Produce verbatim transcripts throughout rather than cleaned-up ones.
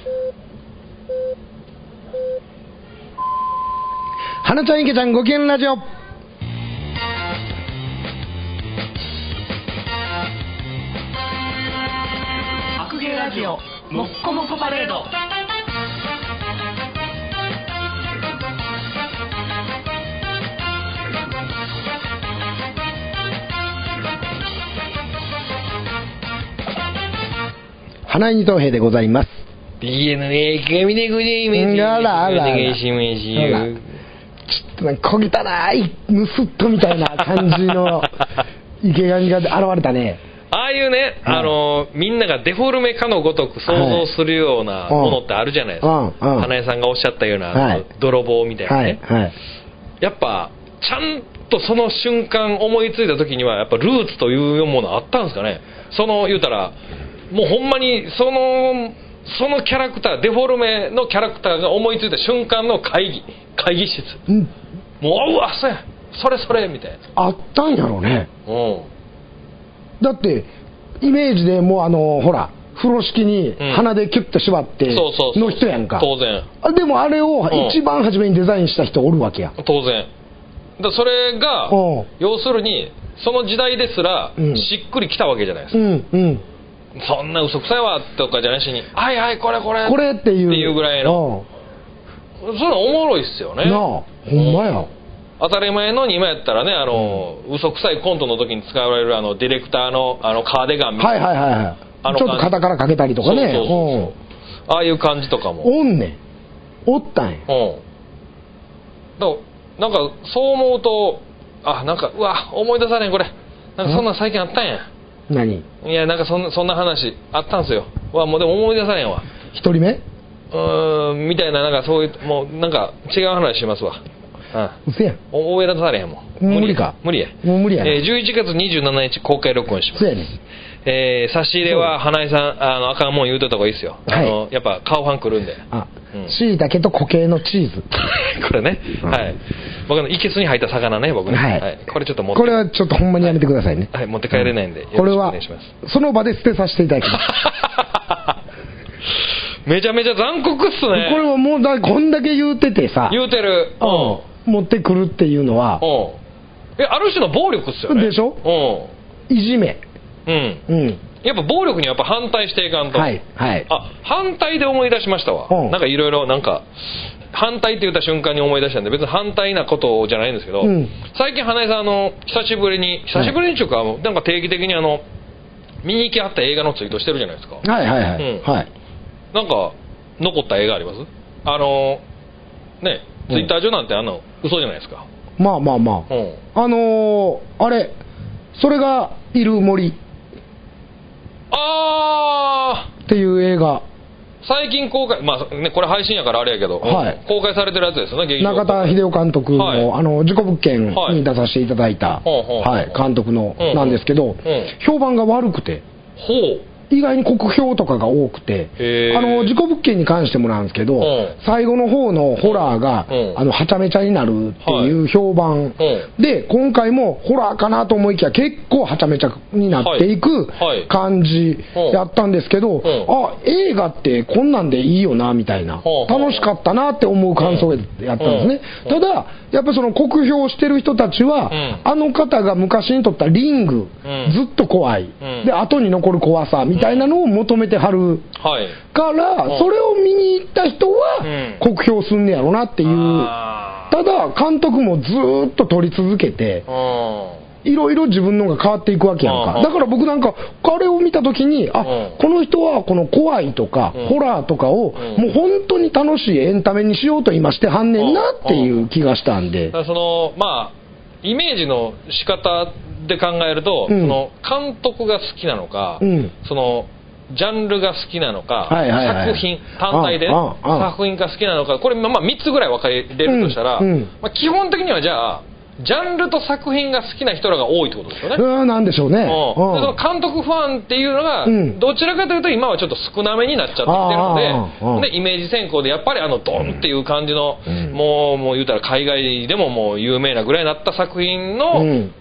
花ちゃん池ちゃんご機嫌ラジオ。 白芸ラジオもっこもこパレード。 花井二等兵でございます。 ビーエヌエー 神でございます。 あらあらあら、 お願いしますよ。 ちょっとなんか小汚いムスッとみたいな感じの池上が現れたね。 ああいうね、 はい、 あのみんながデフォルメかのごとく想像するようなものってあるじゃないですか、 はい、 花江さんがおっしゃったような、 はい、 泥棒みたいなね、 はいはい、 やっぱちゃんとその瞬間思いついた時にはやっぱルーツというものあったんですかね。その言うたらもうほんまにそのそのキャラクター、デフォルメのキャラクターが思いついた瞬間の会議会議室、うん、もううわそうやそれそれみたいなあったんやろね。 うんだってイメージでもうあのほら風呂敷に鼻でキュッと縛っての人やんか、 当然。 あでもあれを一番初めにデザインした人おるわけや、 うん、当然だそれが要するにその時代ですらしっくりきたわけじゃないですか、うんうん、そんな嘘くさいわとかじゃなしにはいはいこれこれこれっていうっていうぐらいの、そういうのおもろいっすよね。 なあほんまや、うん、 当たり前のに今やったらねあの、うん、嘘くさいコントの時に使われるあのディレクターのあのカーデガンみたいな、はいはいはい、あのちょっと肩からかけたりとかね、そうそうそうそう、うん、 ああいう感じとかもおんねんおったんや、うん、 だからなんかそう思うとあなんかうわ思い出さねんこれなんかそんなん最近あったんや。 何いやなんかそんなそんな話あったんすよ。わもうでも思い出さねんわ。 一人目うーんみたいななんかそういうもうなんか違う話しますわ。 うせやん思い出されへんもん。 もう無理か無理やもう無理やな、 えー、じゅういちがつにじゅうしちにち公開録音します。 そうやねん、 えー、差し入れは花井さんあのあかんもん言うとった方がいいですよ、はい、あのやっぱ顔ファン来るんで、 あしいたけと固形のチーズこれね、うん、はい僕のいけすに入った魚ね僕ね、はいはい、これちょっと持ってこれはちょっとほんまにやめてくださいね、 はい、はい、持って帰れないんで、うん、 これはよろしくお願いします。 その場で捨てさせていただきますめちゃめちゃ残酷っすね。 これはもうだこんだけ言うててさ言うてる、 うん、持ってくるっていうのは、 うん、えある種の暴力っすよね。 でしょ、うん、いじめ、 うんうん、やっぱ暴力にやっぱ反対していかんと、はいはい、あ反対で思い出しましたわ、うん、なんかいろいろなんか反対って言った瞬間に思い出したんで別に反対なことじゃないんですけど、うん、最近花井さんあの久しぶりに久しぶりにっていうか、はい、なんか定期的にあの見に行きあった映画のツイートしてるじゃないですか。 はいはいはい、うんはい、 なんか残った映画あります？あのねツイッター上なんてあの嘘じゃないですか。 まあまあまあ、うん、あのー、あれそれがいる森あーっていう映画最近公開、まあね、これ配信やからあれやけど、はい、公開されてるやつですよね。劇場中田秀夫監督の、はい、あの事故物件に出させていただいた、はいはい、監督のなんですけど、うんうん、評判が悪くてほう意外に酷評とかが多くて、あの事故物件に関してもなんですけど、うん、最後の方のホラーが、うん、あのはちゃめちゃになるっていう評判、はい、で今回もホラーかなと思いきや結構はちゃめちゃになっていく感じやったんですけど、はいはい、あ映画ってこんなんでいいよなみたいな、うん、楽しかったなって思う感想やったんですね、うん、ただやっぱその酷評してる人たちは、うん、あの方が昔に撮ったリング、うん、ずっと怖い、うん、で後に残る怖さみたいなみたいなのを求めてはるから、はい、それを見に行った人は酷評すんねやろなっていう、うん、ただ監督もずっと撮り続けていろいろ自分のが変わっていくわけやんか、うん、だから僕なんかあれを見た時にあ、うん、この人はこの怖いとか、うん、ホラーとかを、うん、もう本当に楽しいエンタメにしようと今してはんねんなっていう気がしたんで、 だからそのまあイメージの仕方で考えると、うん、その監督が好きなのか、うん、そのジャンルが好きなのか、はいはいはい、作品単体で、ね、あああ作品が好きなのかこれ、まあ、みっつぐらい分かれるとしたら、うんうんまあ、基本的にはじゃあジャンルと作品が好きな人らが多いってことですよね。 うんなんでしょうね、うん、でその監督ファンっていうのが、うん、どちらかというと今はちょっと少なめになっちゃってきてるので、でイメージ先行でやっぱりあのドンっていう感じの、うん、もうもう言うたら海外でももう有名なぐらいになった作品の、うん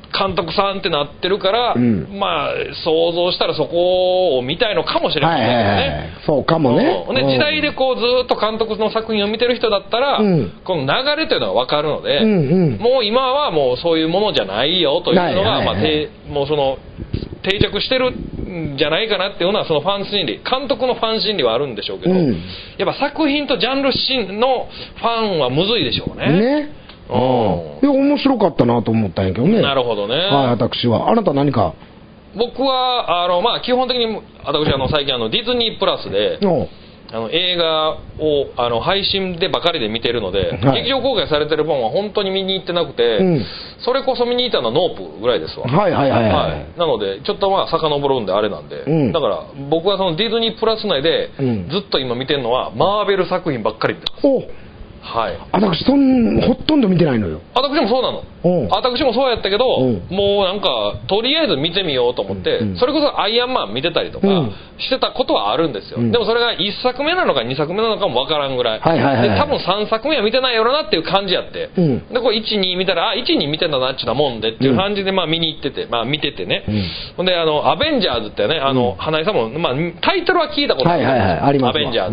監督さんってなってるから、うん、まあ想像したらそこを見たいのかもしれないですよね、はいはいはい、 そうかもね、 うん、で時代でこうずっと監督の作品を見てる人だったら、うん、この流れというのが分かるので、うんうん、もう今はもうそういうものじゃないよというのが、まあ、もうその定着してるんじゃないかなっていうのはそのファン心理、監督のファン心理はあるんでしょうけど、うん、やっぱ作品とジャンルのファンはむずいでしょうね。 ね、うん、いや面白かったなと思ったんやけどね。 なるほどね。 はい、私は。あなた何か。 僕はあの、まあ、基本的に私あの最近あのディズニープラスであの映画をあの配信でばかりで見てるので、はい、劇場公開されてる本は本当に見に行ってなくて、うん、それこそ見に行ったのはノープぐらいですわ。 はいはいはい、はいはい、 なのでちょっとまあ遡るんであれなんで、うん、だから僕はそのディズニープラス内でずっと今見てるのはマーベル作品ばっかり見てます。おはい、 私そんほとんど見てないのよ。 私もそうなの。私もそうやったけど、もうなんかとりあえず見てみようと思って、うん、それこそアイアンマン見てたりとかしてたことはあるんですよ、うん、でもそれがいっさくめなのかにさくめなのかもわからんぐらい、はいはいはいはい、で多分さんさくめは見てないやろなっていう感じやって、うん、でこれいちに見たらあいちに見てんだなっちゅうなもんでっていう感じでまあ見に行ってて、まあ見ててね、ほ、うんであのアベンジャーズってね、あの、うん、花井さんも、まあ、タイトルは聞いたことあるんです、はいはいはい、あります。アベンジャーズ、うん、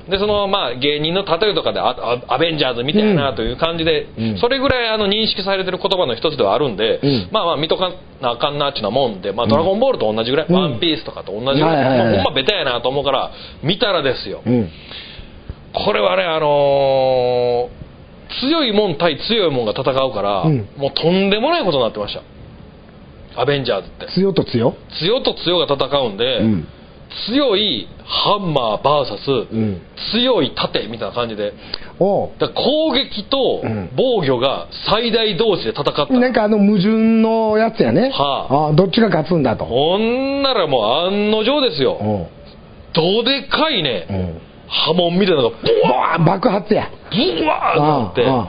でそのまあ芸人の例えとかで ア, アベンジャーズみたいなという感じで、うん、それぐらいあの認識されてる言葉の一つではあるんで、うん、まあまあ見とかなあかんなっちゅうなもんで、まあ、ドラゴンボールと同じぐらい、うん、ワンピースとかと同じぐらい、はいはいはい、ほんまベタやなと思うから見たらですよ、うん、これはねあのー、強いもん対強いもんが戦うから、うん、もうとんでもないことになってました。アベンジャーズって強と強強と強が戦うんで、うん、強いハンマー ブイエス、うん、強い盾みたいな感じで、おだ攻撃と防御が最大同士で戦った、 なんかあの矛盾のやつやね、はあ、あどっちが勝つんだと。 ほんならもう案の定ですよ。どでかいね、うん、波紋みたいなのがボワー爆発やブワーってなって、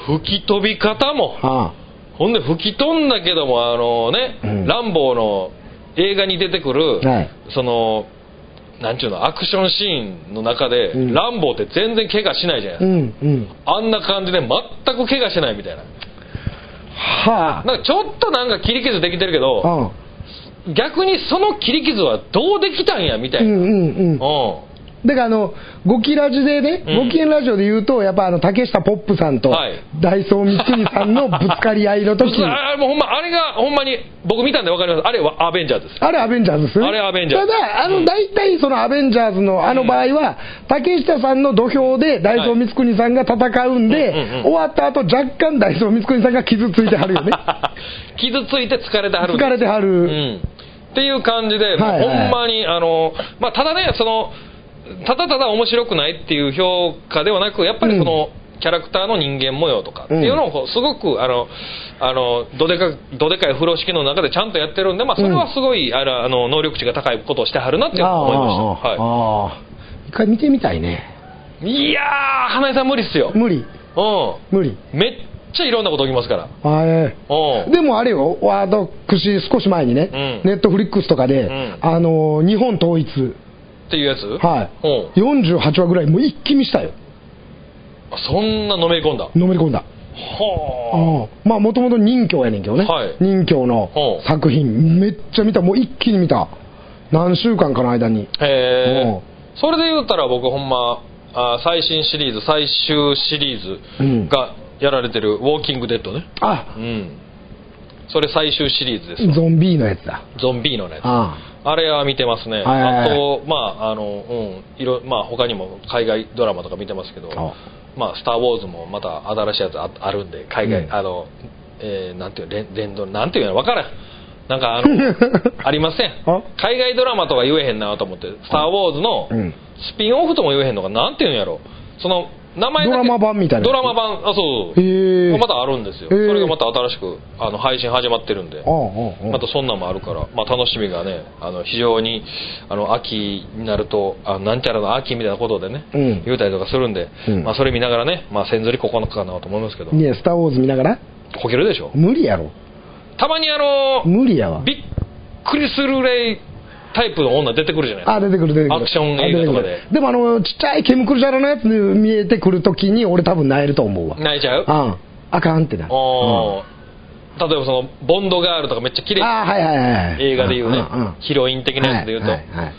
吹き飛び方も、はあ、ほんで吹き飛んだけどもあのね、うん、ランボーの映画に出てくる、はい、そのなんちゅうのアクションシーンの中で、うん、ランボーって全然怪我しないじゃないですか、うんうん、あんな感じで全く怪我しないみたいな、はあ、なんかちょっとなんか切り傷できてるけど、はあ、逆にその切り傷はどうできたんやみたいな、うんうんうんうんだからあのゴキラジでね、うん、ゴキゲンラジオで言うとやっぱあの竹下ポップさんとダイソー光国さんのぶつかり合いの時あ, もうほんまあれがほんまに僕見たんで分かります。あれはアベンジャーズです。 あれアベンジャーズですね。 あれアベンジャーズ。 ただあの大体そのアベンジャーズのあの場合は、うん、竹下さんの土俵でダイソー光国さんが戦うんで、はいうんうんうん、終わった後若干ダイソー光国さんが傷ついてはるよね傷ついて疲れてはる疲れてはる、うん、 っていう感じで、はいはい、ほんまにあの、まあ、ただねそのただただ面白くないっていう評価ではなくやっぱりその、うん、キャラクターの人間模様とかっていうのをこうすごくあのあのどでかどでかい風呂敷の中でちゃんとやってるんで、まあ、それはすごい、うん、あのあの能力値が高いことをしてはるなって思いました。はい、 あ一回見てみたいね。 いやー花井さん無理っすよ。 無理、うん、無理。 めっちゃいろんなこと起きますから。 あえー、でもあれよ私少し前にね、うん、ネットフリックスとかで、うん、あの日本統一っていうやつ、 はい、よんじゅうはちわぐらいもう一気見したよ。 そんなのめり込んだのめり込んだ。はあ、まあもともと任侠やねんけどね、はい、任侠の作品めっちゃ見た。もう一気に見た。何週間かの間に。へえ。それで言うたら僕ほんまあ最新シリーズ最終シリーズがやられてるウォーキングデッドね、うん、あうんそれ最終シリーズです。 ゾンビーのやつだ。 ゾンビーのやつ。あああれは見てますね。あとまああのうんいろまあ他にも海外ドラマとか見てますけど、まあスターウォーズもまた新しいやつ あ, あるんで海外、うん、あの、えー、なんていう連連動なんていうの分からん。なんかあのありません。海外ドラマとか言えへんなと思って、スターウォーズのスピンオフとも言えへんのかなんていうんやろ。その名前だけドラマ版みたいな。 ドラマ版あそうそうまたあるんですよ。それがまた新しくあの配信始まってるんで、またそんなんもあるから、まあ、楽しみがねあの非常にあの秋になるとあなんちゃらの秋みたいなことでね、うん、言うたりとかするんで、うんまあ、それ見ながらね、まあ、千釣りここのかかなと思いますけど。 いやスターウォーズ見ながらこけるでしょ。 無理やろ。 たまにあの無理やわ。 びっくりするレイタイプの女出てくるじゃないですか。 あ出てくる出てくる。 アクション映画とかで。 でもあのちっちゃいケムクルジャラのやつに見えてくるときに俺多分萎えると思うわ。 萎えちゃう？ あああかんってなる。あ、 例えばそのボンドガールとかめっちゃ綺麗な、 はいはいはい、 映画でいうね、 うんうん、 ヒロイン的なやつでいうと、はいはいはい、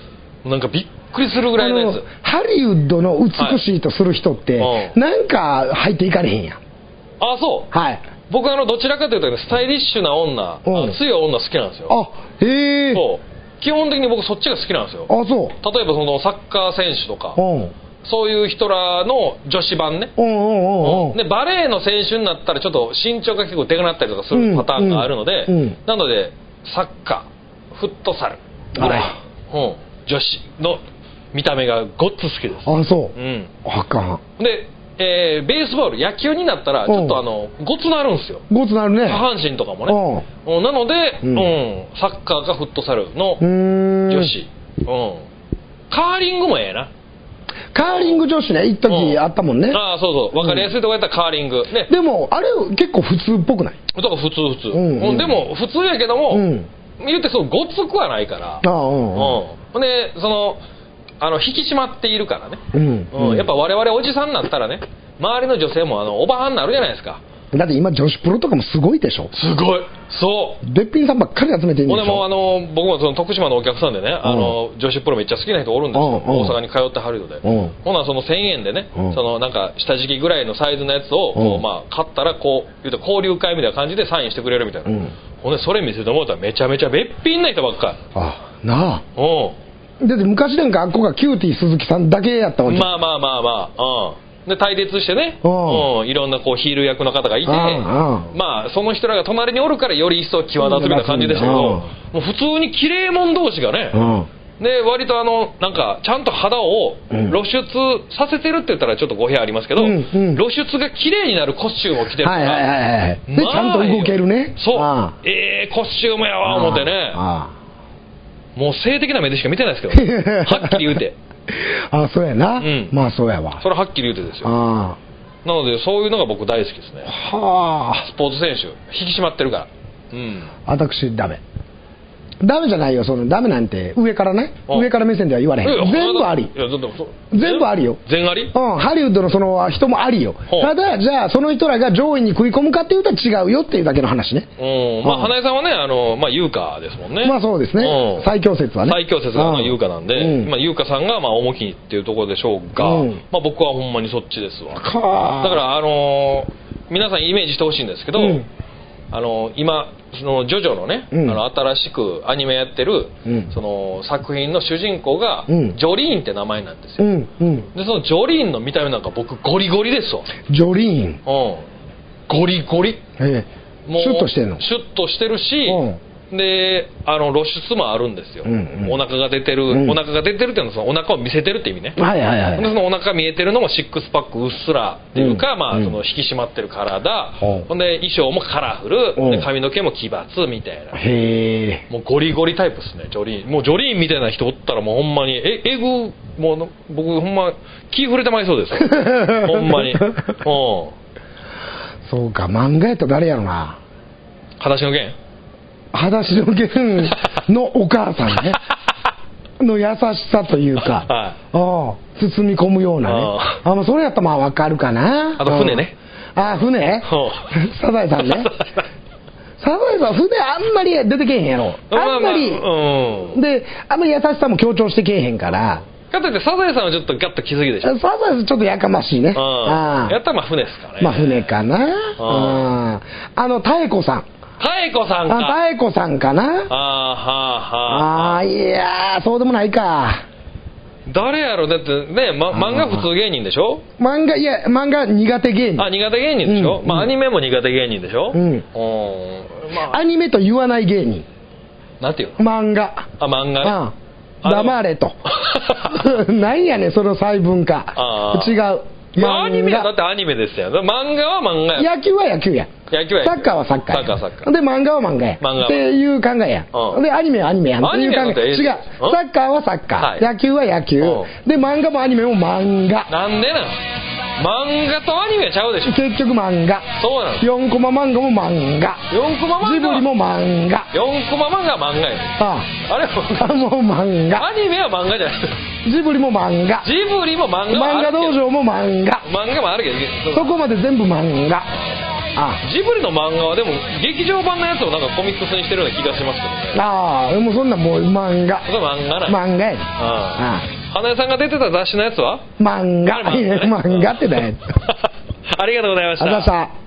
なんかびっくりするぐらいのやつ。 ハリウッドの美しいとする人って、はい、なんか入っていかれへんやん。 あ、そう、 はい、 僕あのどちらかというとスタイリッシュな女、うん、強い女好きなんですよ。 あ、へえ。 そう基本的に僕そっちが好きなんですよ。 あ、そう。 例えばそのサッカー選手とか、 うん、 そういう人らの女子版ね、 うんうんうん、 でバレーの選手になったらちょっと身長が結構でかなったりとかするパターンがあるので、うんうん、なのでサッカー、フットサルぐらい、うん、女子の見た目がごっつ好きです。 あ、そう、 うん、 あかん。 で、えー、ベースボール野球になったらちょっとあのごつなるんですよ。 ごつなるね。 下半身とかもね、うん、なので、うんうん、サッカーかフットサルの女子、うん、カーリングもええな。 カーリング女子ね、一時あったもんね、 うん、ああそうそう、分かりやすいとこやったらカーリング、ね、 でもあれ結構普通っぽくない？ だから普通普通、うんうん、でも普通やけども、うん、言ってそうごつくはないから、ああ、うんうん、でそのあの引き締まっているからね、うんうん、やっぱ我々おじさんになったらね、周りの女性もあのおばはんになるじゃないですか。 だって今女子プロとかもすごいでしょ。 すごい、そうべっぴんさんばっかり集めてるんでしょ。 でもあの僕もその徳島のお客さんでね、あの女子プロめっちゃ好きな人おるんですよ、大阪に通ってはるので、ほなそのせんえんでね、そのなんか下敷きぐらいのサイズのやつをこう、まあ、買ったらこう言うと交流会みたいな感じでサインしてくれるみたいな、ほんでそれ見せてもらったらめちゃめちゃべっぴんな人ばっかり。 あなあ、うん、だって昔なんかあっこがキューティー鈴木さんだけやったわけ。 まあまあまあまあ、うんで対立してね、うん、いろんなこうヒール役の方がいて、まあその人らが隣におるからより一層際立つみたいな感じでしたけど、もう普通に綺麗者同士がね、で割とあのなんかちゃんと肌を露出させてるって言ったらちょっと語弊ありますけど、うんうん、露出が綺麗になるコスチュームを着てるから、はいはいはい、で、まあ、 ちゃんと動けるね。 そう、ええー、コスチュームやわ思ってね、もう性的な目でしか見てないですけど、ね、はっきり言うてあ、そうやな、うん、まあそうやわ。 それはっきり言うてですよ。あ、なのでそういうのが僕大好きですね。はあ、スポーツ選手引き締まってるから。うん、 私ダメダメじゃないよ、そのダメなんて上からね、上から目線では言われへん。全部あり。いや全部ありよ。 全あり？ うん、ハリウッドのその人もありよ。ただじゃあその人らが上位に食い込むかっていうと違うよっていうだけの話ね。 うん、まあ花江さんはね、あのまあ優香ですもんね。 まあそうですね。最強説はね。 最強説が優香なんで、うん、まあ優香さんがまあ重きっていうところでしょうが、うん、まあ僕はほんまにそっちですわ。だからあのー、皆さんイメージしてほしいんですけど。うん、あの今そのジョジョのね、うん、あの新しくアニメやってる、うん、その作品の主人公が、うん、ジョリーンって名前なんですよ、うんうん、でそのジョリーンの見た目なんか僕ゴリゴリですわ。 ジョリーン、うん、 ゴリゴリ、 ええ、もうシュッとしてるの。 シュッとしてるし、であの露出もあるんですよ、うんうん、お腹が出てる、うん、お腹が出てるっていうのはそのお腹を見せてるって意味ね、はいはいはい、でそのお腹見えてるのもシックスパックうっすらっていうか、うん、まあ、その引き締まってる体、うん、ほんで衣装もカラフル、うん、で髪の毛も奇抜みたいな、へもうゴリゴリタイプですね。ジョリーンもうジョリーンみたいな人おったらもうほんまにええぐもう僕ほんま気触れてまいそうですよほんまに、うん、 そうか、漫画やったら誰やろな。 裸足の弦裸足の弦のお母さんねの優しさというか、はい、あ包み込むようなね、ああそれやったらまあ分かるかな。 あと船ね、 ああ船サザエさんねサザエさん船あんまり出てけへんやろ、あんまり、まあまあ、うん、であんまり優しさも強調してけえへんからかといってサザエさんはちょっとガッと気づきでしょ。 サザエさんちょっとやかましいね、 ああやったらまあ船ですかね。 まあ船かな。ああの妙子さん妙子さんか。 あ、妙子さんかな。あーはーはー。あー、いやー、そうでもないか。 誰やろ。だってね、ま、漫画普通芸人でしょ。 漫画、いや、漫画苦手芸人。 あ、苦手芸人でしょ、うん、まあアニメも苦手芸人でしょ。うん。 まあ、アニメと言わない芸人。 なんていうの。 漫画。 あ、漫画ね。ああ、黙れと。なんやねん、その細分化。あ違う。 いやアニメはだってアニメですよ。漫画は漫画や。 野球は野球や。 野球は野球。 サッカーはサッカーや。 サッカーサッカー。 で漫画は漫画や。漫画っていう考えや。うん、でアニメはアニメや。っていう考え。違う。サッカーはサッカー。はい、野球は野球。で漫画もアニメも漫画。 なんでなん漫画とアニメはちゃうでしょ。 結局漫画。 そうなの。 よんコマ漫画も漫画。 よんコマ漫画。 ジブリも漫画。 よんコマ漫画は漫画や。ああ。あれもう漫画。 アニメは漫画じゃない。 ジブリも漫画。 ジブリも漫画はあるけど。漫画道場も漫画。 漫画もあるけど。 そこまで全部漫画。 ジブリの漫画はでも劇場版のやつをなんかコミックスにしてるような気がしますけどね。 ああ、もうそんなもう漫画。 それ漫画な漫画やね。 ああ、花江さんが出てた雑誌のやつは漫画。漫画ってだよ。 ありがとうございました。 ありがとうございました。